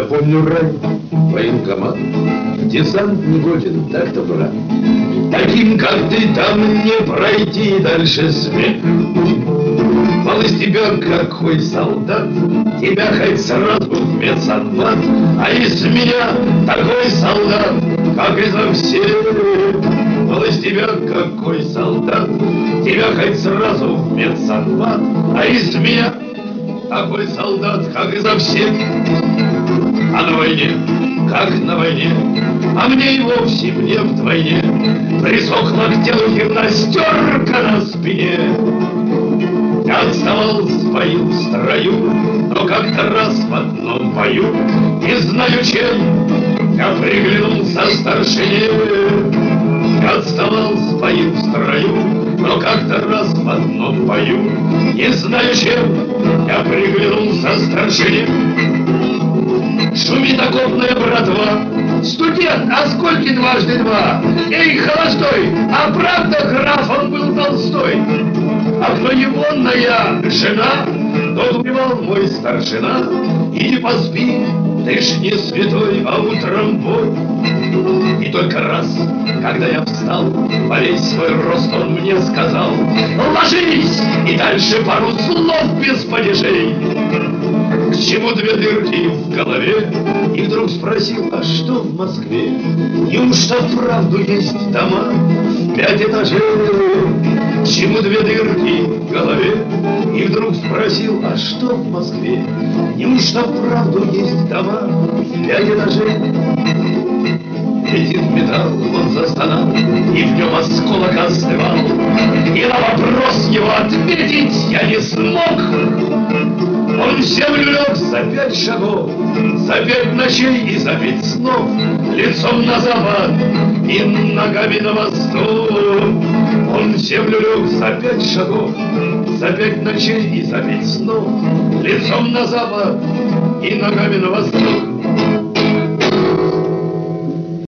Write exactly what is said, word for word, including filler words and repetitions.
Я помню рай, военкомат, десант не годен, так-то брат. Таким, как ты, там не пройти дальше свет. Мол, из тебя какой солдат, тебя хоть сразу в медсанбат, а из меня такой солдат, как изо всех. Мол, из тебя какой солдат, тебя хоть сразу в медсанбат, а из меня такой солдат, как изо всех. А на войне, как на войне, а мне и вовсе мне вдвойне присохла к телу гимнастерка на спине. Я отставал в бою в строю, но как-то раз в одном бою, не знаю чем, я приглянулся старшине. Я отставал в бою в строю, но как-то раз в одном бою, не знаю чем, я приглянулся старшине. Шумит окопная братва. Студент, а скольки дважды два? Эй, холостой, а правда граф он был Толстой? А кто егонная жена, тот убивал мой старшина. И не поспи, ты ж не святой, а утром бой. И только раз, когда я встал, во весь свой рост он мне сказал: ложись, и дальше пару слов без падежей. К чему две дырки в голове? И вдруг спросил: а что в Москве? Неужто вправду есть дома в пять этажей? К чему две дырки в голове? И вдруг спросил: а что в Москве? Неужто вправду есть дома в пять этажей? Летит металл, он застонал, и в нем осколок остывал. И на вопрос его ответить я не смог. Он в землю лег за пять шагов, за пять ночей и за пять снов, лицом на запад и ногами на восток. Он в землю лег за пять шагов, за пять ночей и за пять снов, лицом на запад и ногами на восток.